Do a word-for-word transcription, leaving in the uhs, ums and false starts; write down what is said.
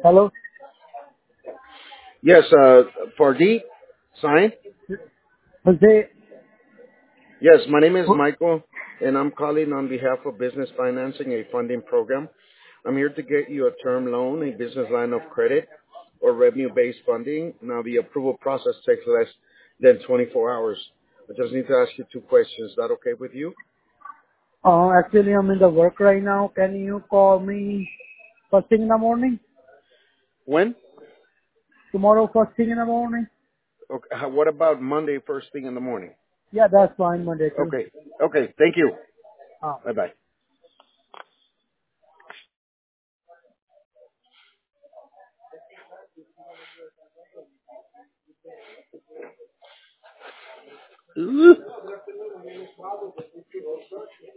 Hello. Yes, uh, Fardeep, sign. Jose. Yes, my name is Michael, and I'm calling on behalf of Business Financing, a funding program. I'm here to get you a term loan, a business line of credit, or revenue-based funding. Now, the approval process takes less than twenty-four hours. I just need to ask you two questions. Is that okay with you? Uh, actually, I'm in the work right now. Can you call me first thing in the morning? When? Tomorrow, first thing in the morning? Okay. how- What about Monday, first thing in the morning? Yeah, that's fine. Monday too. Okay. Okay. Thank you. Uh, Bye bye.